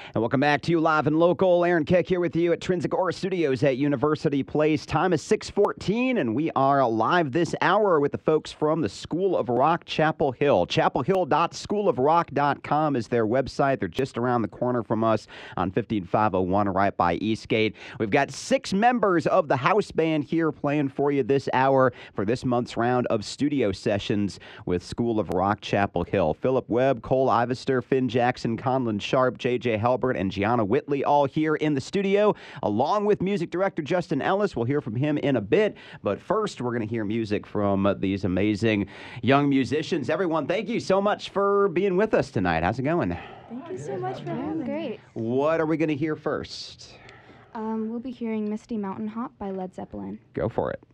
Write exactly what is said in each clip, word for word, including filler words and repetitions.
And welcome back to you live and local. Aaron Keck here with you at Trinsic Aura Studios at University Place. Time is six fourteen, and we are live this hour with the folks from the School of Rock Chapel Hill. chapel hill dot school of rock dot com is their website. They're just around the corner from us on fifteen five oh one right by Eastgate. We've got six members of the house band here playing for you this hour for this month's round of studio sessions with School of Rock Chapel Hill. Philip Webb, Cole Ivester, Finn Jackson, Conlon Sharp, J J Halbert, and Gianna Whitley all here in the studio, along with music director Justin Ellis. We'll hear from him in a bit, but first we're going to hear music from these amazing young musicians. Everyone, thank you so much for being with us tonight. How's it going? Thank you so much for having me. Great. What are we going to hear first? Um, we'll be hearing Misty Mountain Hop by Led Zeppelin. Go for it.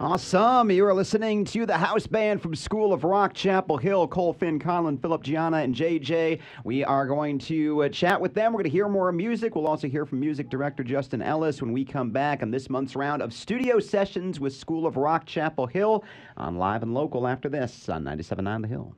Awesome. You are listening to the house band from School of Rock, Chapel Hill, Cole, Finn, Conlon, Philip, Gianna, and J J. We are going to uh, chat with them. We're going to hear more music. We'll also hear from music director Justin Ellis when we come back on this month's round of studio sessions with School of Rock, Chapel Hill on Live and Local after this on ninety-seven point nine The Hill.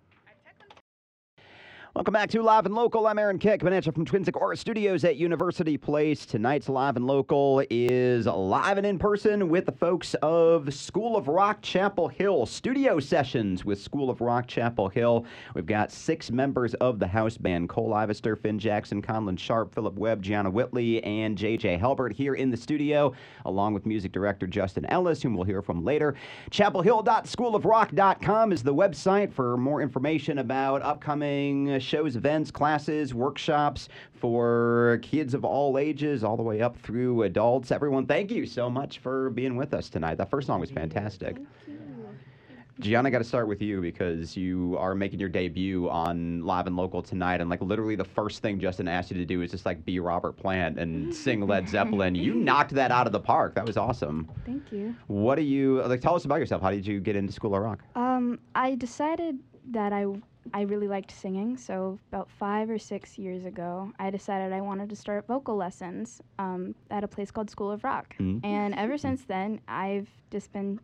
Welcome back to Live and Local. I'm Aaron Keck, coming at you from Twinsic Aura Studios at University Place. Tonight's Live and Local is live and in person with the folks of the School of Rock, Chapel Hill. Studio sessions with School of Rock, Chapel Hill. We've got six members of the house band: Cole Ivester, Finn Jackson, Conlon Sharp, Philip Webb, Gianna Whitley, and J J Helbert here in the studio, along with music director Justin Ellis, whom we'll hear from later. chapel hill dot school of rock dot com is the website for more information about upcoming shows, events, classes, workshops for kids of all ages, all the way up through adults. Everyone, thank you so much for being with us tonight. That first song was fantastic. Thank you. Gianna, I got to start with you because you are making your debut on Live and Local tonight, and like literally the first thing Justin asked you to do is just like be Robert Plant and sing Led Zeppelin. You knocked that out of the park. That was awesome. Thank you. What do you like? Tell us about yourself. How did you get into School of Rock? Um, I decided that I I really liked singing, so about five or six years ago, I decided I wanted to start vocal lessons um, at a place called School of Rock. Mm-hmm. And ever since then, I've just been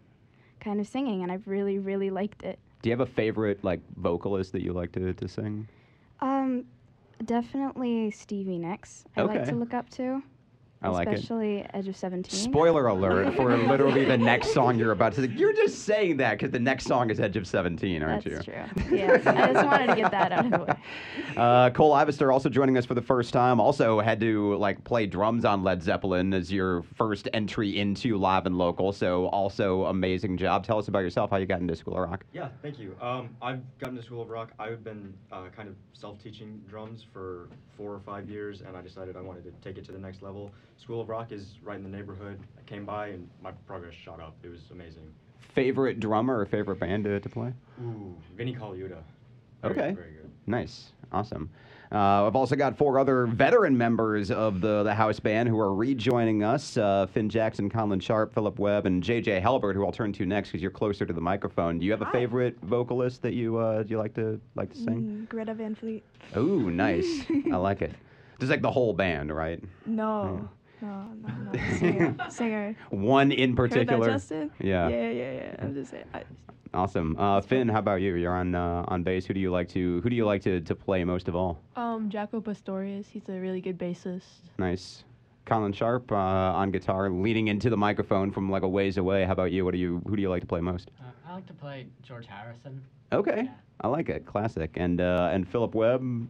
kind of singing, and I've really, really liked it. Do you have a favorite like vocalist that you like to, to sing? Um, definitely Stevie Nicks. I like Okay. to look up to. I like it. Especially Edge of seventeen. Spoiler alert for literally the next song you're about to sing. You're just saying that because the next song is Edge of seventeen, aren't That's you? true. Yes, I just wanted to get that out of the way. Uh, Cole Ivester also joining us for the first time. Also had to like play drums on Led Zeppelin as your first entry into Live and Local. So also amazing job. Tell us about yourself, how you got into School of Rock. Yeah, thank you. Um, I've gotten to School of Rock. I've been uh, kind of self-teaching drums for four or five years, and I decided I wanted to take it to the next level. School of Rock is right in the neighborhood. I came by, and my progress shot up. It was amazing. Favorite drummer or favorite band to, to play? Ooh, Vinny Colaiuta. Very, Okay. Very good. Nice. Awesome. Uh, I've also got four other veteran members of the, the house band who are rejoining us. Uh, Finn Jackson, Conlon Sharp, Philip Webb, and J J Helbert, who I'll turn to next because you're closer to the microphone. Do you have a Hi. favorite vocalist that you uh, you like to like to sing? Mm, Greta Van Fleet. Ooh, nice. I like it. Just like the whole band, right? No, no, no, no. Singer. Singer. One in Heard that, particular. Justin? Yeah. Yeah, yeah, yeah. I'm just saying. I, Awesome. Uh, Finn, how about you? You're on uh, on bass. Who do you like to Who do you like to, to play most of all? Um, Jaco Pastorius, he's a really good bassist. Nice. Conlon Sharp uh, on guitar, leaning into the microphone from like a ways away. How about you? What do you Who do you like to play most? Uh, I like to play George Harrison. Okay, Yeah. I like it. Classic. And uh, and Philip Webb,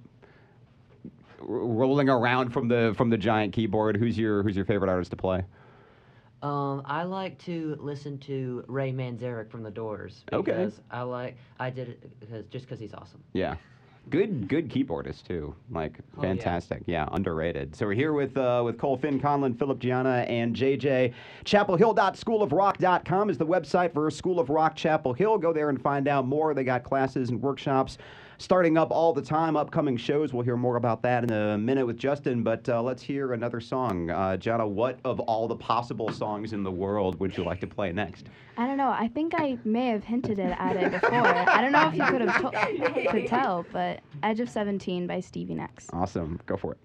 r- rolling around from the from the giant keyboard. Who's your Who's your favorite artist to play? Um, I like to listen to Ray Manzarek from The Doors. Okay. Because I like, I did it because, just because he's awesome. Yeah. Good, good keyboardist too. Like Oh, yeah. fantastic. Yeah. underrated. So we're here with uh, with Cole, Finn, Conlon, Philip, Gianna, and J J. chapel hill dot school of rock dot com is the website for School of Rock Chapel Hill. Go there and find out more. They got classes and workshops starting up all the time. Upcoming shows. We'll hear more about that in a minute with Justin. But uh, let's hear another song. Uh, Gianna, what of all the possible songs in the world would you like to play next? I don't know. I think I may have hinted it at it before. I don't know if you could have to- could tell, but Edge of seventeen by Stevie Nicks. Awesome. Go for it.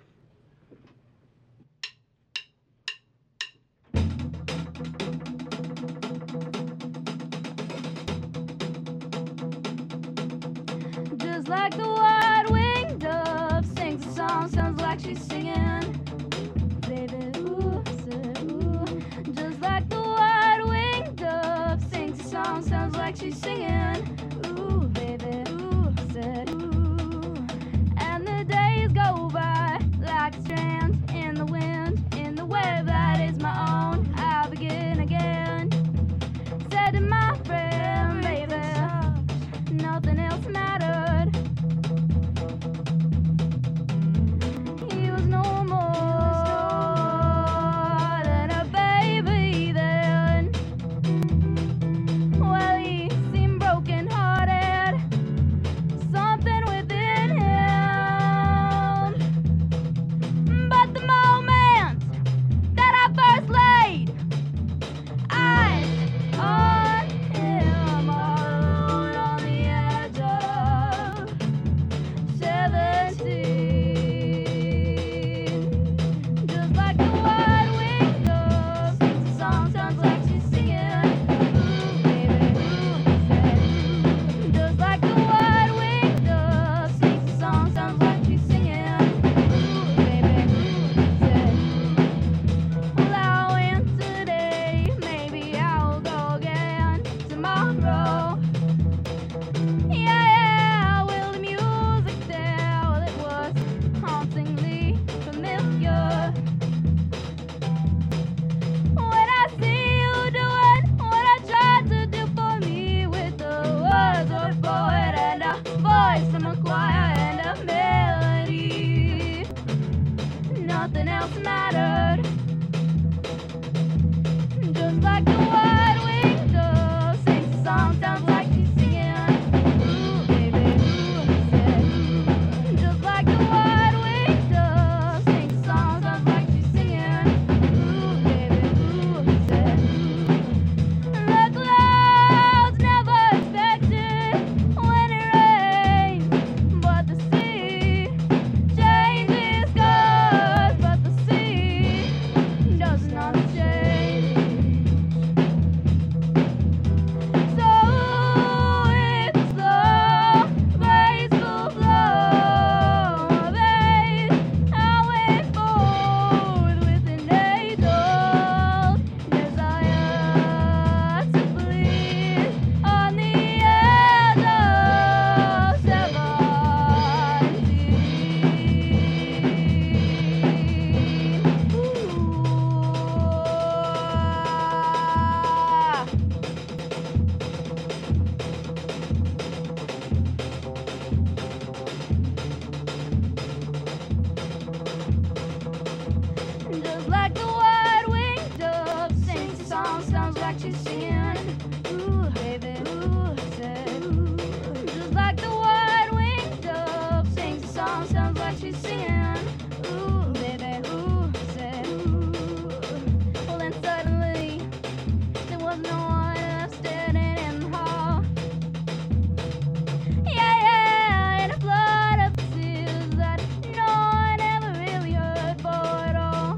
Just like the white-winged dove sings a song, sounds like she's singing. Baby, ooh, said ooh. Just like the white-winged dove sings a song, sounds like she's singing. Ooh, baby, ooh, said ooh. And the days go by like strands in the wind, in the wave that is my own. I begin again. Said to my friend, baby, nothing else mattered. He was no more than a baby then. Well, he seemed nothing else mattered. Just like the wide-winged dove sings a song, sounds like she's singing. Ooh, baby, ooh, he said. Just like the wide-winged dove sings a song, sounds like she's singing. Ooh, baby, ooh, he said. The clouds never expected when it rains, but the sea changes colors, but the sea does not change. So it's a slow, graceful flow of age, highway forward with an age-old desire to please on the edge of seventeen. Just like the wide-winged dove sings a song, sounds like she's singing. Ooh, baby, ooh, I said. Just like the wide-winged dove sings a song, sounds like she's singing. Ooh, baby, ooh, I said. Well, then suddenly there was no one else standing in the hall. Yeah, yeah, in a flood of tears that no one ever really heard for at all.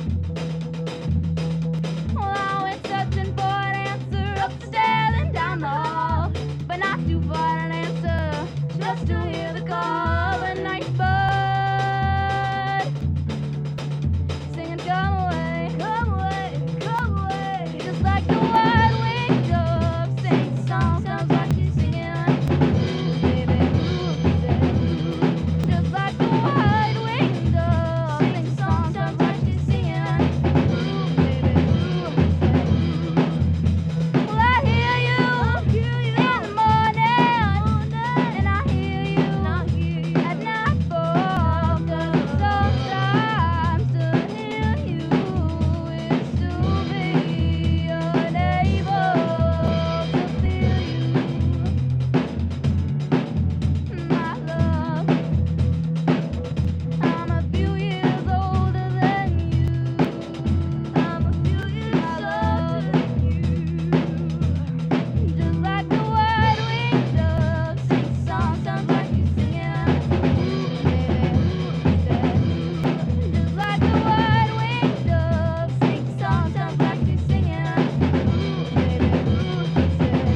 Well, I went searching for an answer up the stairs and down the hall, but not to find an answer, just to hear the call of a night bird singing, "Come away, come away, come away." Just like the wide-winged dove sings a song, sounds like she's singing. Ooh, baby, ooh, he said. Just like the wide-winged dove sings a song, sounds like she's singing. Ooh, baby, ooh, he said. Well, I hear you in the morning, and I hear you at nightfall. 'Cause sometimes to hear you is to be unable to feel you, my love. I'm a few years older than you. I'm a few years older than you. Just like the wide-winged dove sings a song, sounds like she's singing. Ooh, baby, ooh, he said. Just like the wide-winged dove sings a song, sounds like she's singing. Ooh, baby, ooh, he said.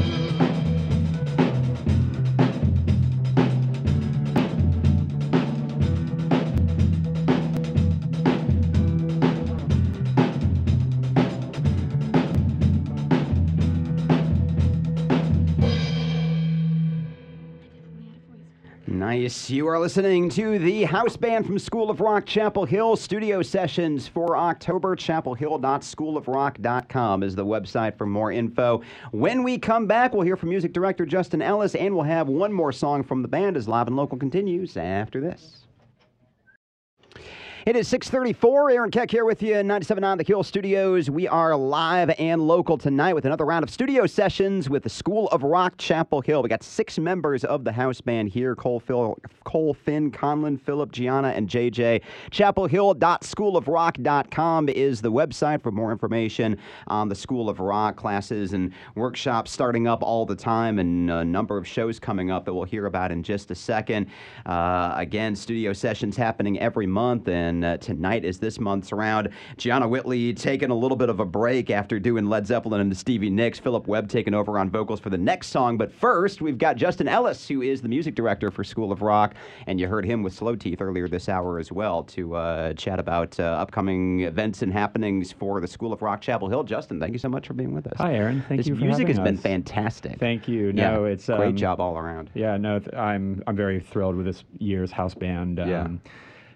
Nice. You are listening to the house band from School of Rock Chapel Hill. Studio sessions for October. chapel hill dot school of rock dot com is the website for more info. When we come back, we'll hear from music director Justin Ellis, and we'll have one more song from the band as Live and Local continues after this. It is six thirty-four. Aaron Keck here with you in ninety-seven point nine The Kill Studios. We are live and local tonight with another round of studio sessions with the School of Rock Chapel Hill. We got six members of the house band here: Cole, Phil, Cole Finn, Conlon, Philip, Gianna, and J J. chapel hill dot school of rock dot com is the website for more information on the School of Rock classes and workshops starting up all the time, and a number of shows coming up that we'll hear about in just a second. Uh, again, studio sessions happening every month, and uh, tonight is this month's round. Gianna Whitley taking a little bit of a break after doing Led Zeppelin and Stevie Nicks. Philip Webb taking over on vocals for the next song. But first, we've got Justin Ellis, who is the music director for School of Rock, and you heard him with Slow Teeth earlier this hour as well to uh, chat about uh, upcoming events and happenings for the School of Rock Chapel Hill. Justin, thank you so much for being with us. Hi, Aaron. Thank this you for music having has been us. fantastic. Thank you. No, yeah, it's great um, job all around. Yeah, no, th- I'm I'm very thrilled with this year's house band. Um, Yeah.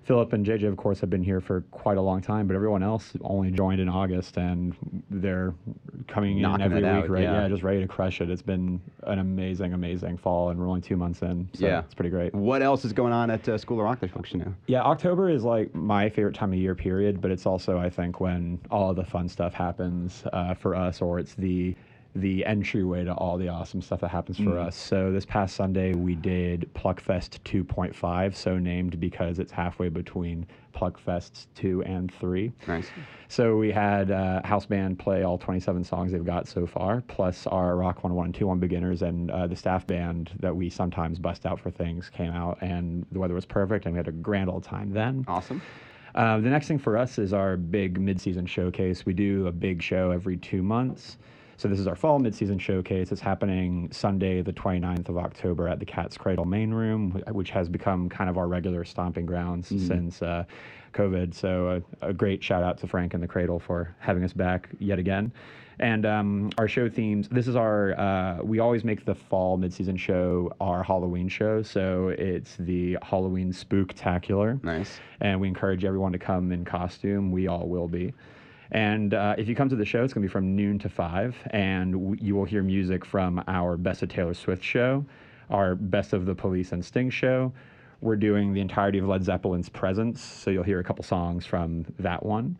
Philip and J J, of course, have been here for quite a long time, but everyone else only joined in August, and they're coming in Knocking every it week, out, right? yeah. Yeah, just ready to crush it. It's been an amazing, amazing fall, and we're only two months in, so Yeah. it's pretty great. What else is going on at uh, School of Rock this function now? Yeah, October is like my favorite time of year, period, but it's also, I think, when all the fun stuff happens uh, for us, or it's the the entryway to all the awesome stuff that happens for Mm. us. So this past Sunday, we did Pluckfest two point five, so named because it's halfway between Pluckfests two and three. Nice. So we had uh, house band play all twenty-seven songs they've got so far, plus our Rock one oh one and two one beginners, and uh, the staff band that we sometimes bust out for things came out, and the weather was perfect, and we had a grand old time then. Awesome. Uh, the next thing for us is our big mid-season showcase. We do a big show every two months. So this is our fall mid-season showcase. It's happening Sunday, the twenty-ninth of October at the Cat's Cradle main room, wh- which has become kind of our regular stomping grounds Mhm. since uh, COVID. So a, a great shout out to Frank and the Cradle for having us back yet again. And um, our show themes, this is our, uh, we always make the fall mid-season show our Halloween show. So it's the Halloween Spooktacular. Nice. And we encourage everyone to come in costume. We all will be. And uh, if you come to the show, it's going to be from noon to five, and w- you will hear music from our Best of Taylor Swift show, our Best of the Police and Sting show. We're doing the entirety of Led Zeppelin's Presence, so you'll hear a couple songs from that one.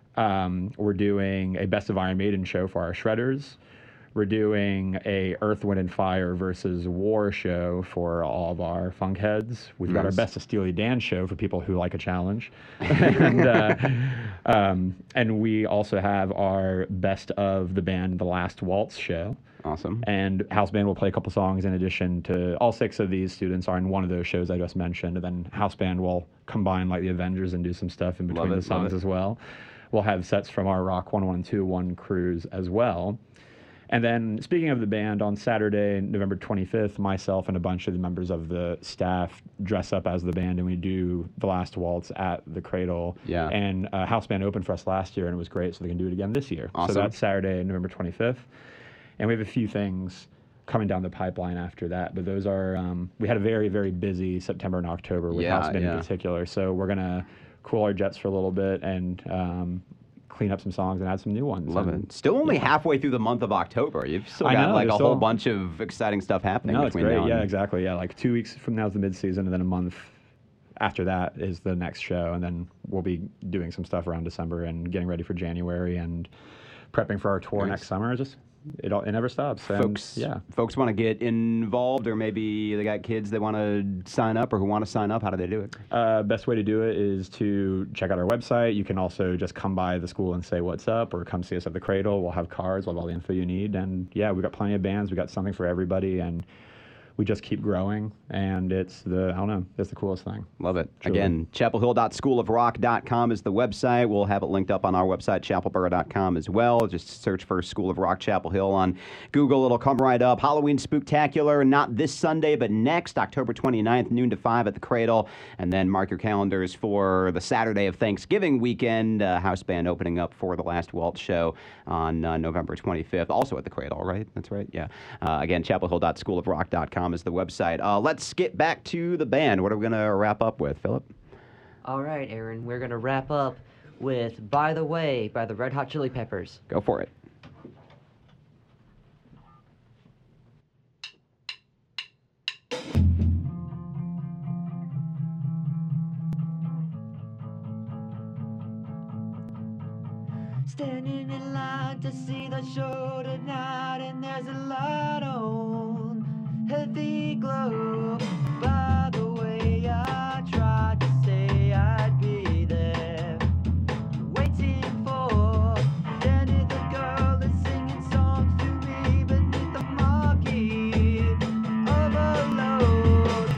Um, we're doing a Best of Iron Maiden show for our Shredders. We're doing a Earth, Wind, and Fire versus War show for all of our funk heads. We've got our Nice. Best of Steely Dan show for people who like a challenge. and, uh, um, and we also have our Best of the Band The Last Waltz show. Awesome. And House Band will play a couple songs in addition to all six of these students are in one of those shows I just mentioned. And then House Band will combine like the Avengers and do some stuff in between Love the it, love songs it. as well. We'll have sets from our Rock one oh one and two one crews as well. And then, speaking of the band, on Saturday, November twenty-fifth, myself and a bunch of the members of the staff dress up as the band, and we do The Last Waltz at the Cradle. Yeah. And uh, House Band opened for us last year, and it was great, so they can do it again this year. Awesome. So that's Saturday, November twenty-fifth. And we have a few things coming down the pipeline after that, but those are, um, we had a very, very busy September and October with Yeah, House Band yeah. in particular, so we're going to cool our jets for a little bit and um, clean up some songs and add some new ones. Love and it. Still only yeah. halfway through the month of October. You've still I got know, like a there's whole still- bunch of exciting stuff happening No, it's between great. now and Yeah, exactly. Yeah, like two weeks from now is the mid-season, and then a month after that is the next show, and then we'll be doing some stuff around December and getting ready for January and prepping for our tour Nice. next summer. Just it all, it never stops. And, folks, yeah. folks want to get involved, or maybe they got kids they want to sign up, or who want to sign up. How do they do it? Uh, best way to do it is to check out our website. You can also just come by the school and say what's up, or come see us at the Cradle. We'll have cards, we'll have all the info you need, and yeah, we've got plenty of bands. We got something for everybody, and we just keep growing. And it's the I don't know, it's the coolest thing. Love it. Truly. Again, chapel hill dot school of rock dot com is the website. We'll have it linked up on our website, chapel borough dot com as well. Just search for School of Rock Chapel Hill on Google. It'll come right up. Halloween Spooktacular, not this Sunday, but next, October twenty-ninth, noon to five at the Cradle. And then mark your calendars for the Saturday of Thanksgiving weekend. Uh, house band opening up for the Last Waltz show on uh, November twenty-fifth, also at the Cradle, right? That's right, yeah. Uh, again, chapel hill dot school of rock dot com is the website. Uh, let's get back to the band. What are we going to wrap up with, Philip? All right, Aaron, we're going to wrap up with By the Way by the Red Hot Chili Peppers. Go for it. Standing in line to see the show tonight, and there's a light on, heavy glow. By the way, I tried to say I'd be there, waiting for Danny the girl is singing songs to me beneath the marquee overload.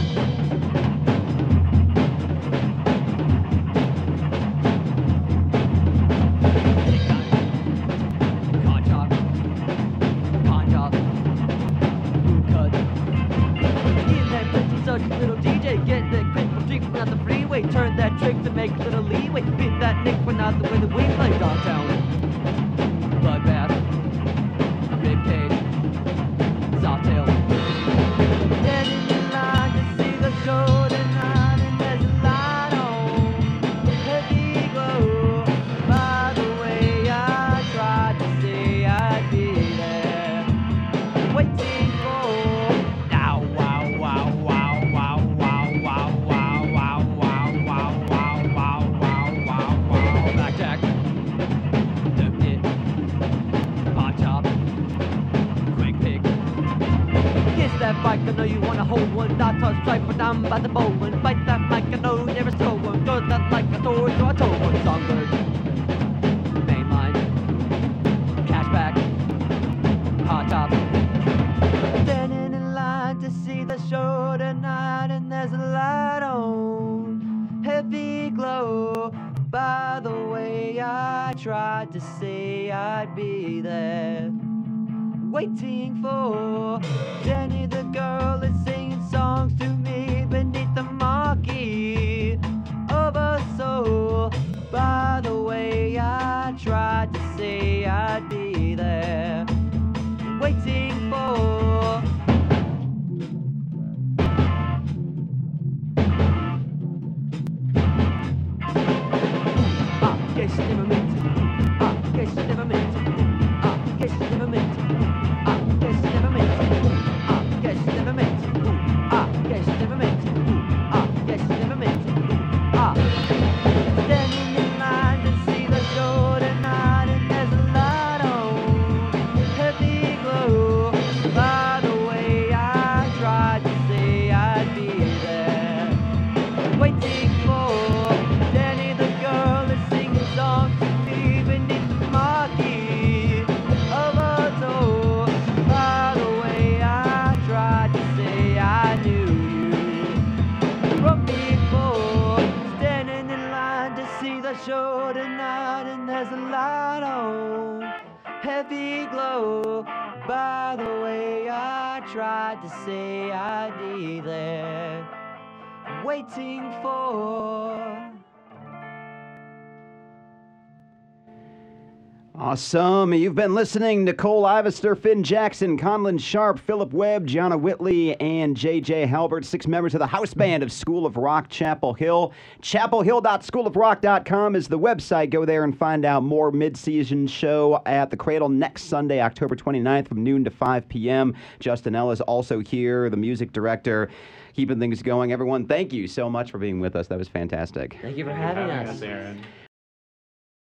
Pawn shop, pawn shop, boot cut. In that pretty such little D J, get that quick from drink out the freeway. Turn that trick to make a little leeway. Beat that nick but not the way that we play downtown. Bloodbath, ribcage, sawtail. Standing in line to see the show tonight, and there's a light on. hold one, not touch, strike, but down by the bow one. Bite that like a nose, never stole one. Goes that like a sword, so I told one. Songbird, mainline, cashback, hot top. Standing in line to see the show tonight, and there's a light on, heavy glow. By the way, I tried to say I'd be there, waiting for Jenny, the girl is singing songs to me beneath the marquee of a soul. By the way, I tried to say I'd be there, waiting for. Ah, guess you never meant to. Ah, guess you never meant to. Ah, guess you never meant to. Ah, guess you never meant to. Ah, guess you never meant to. Ah, guess you never meant to. Ah, guess you never meant to. Ah, standing in line to see the show tonight, and there's a light on, heavy glow. By the way, I tried to say I'd be there, waiting for Danny, the girl is singing songs to me beneath the marquee of a door. By the way, I tried to say I knew you from before. Standing in line to see the show tonight, and there's a light on, heavy glow. By the way, I tried to say I'd be there, waiting for. Awesome. You've been listening to Cole Ivester, Finn Jackson, Conlon Sharp, Philip Webb, Gianna Whitley, and J J Halbert, six members of the house band of School of Rock Chapel Hill. chapel hill dot school of rock dot com is the website. Go there and find out more. Mid-season show at the Cradle next Sunday, October twenty-ninth from noon to five p.m. Justin Ellis also here, the music director, keeping things going. Everyone, thank you so much for being with us. That was fantastic. Thank you for having us. Aaron.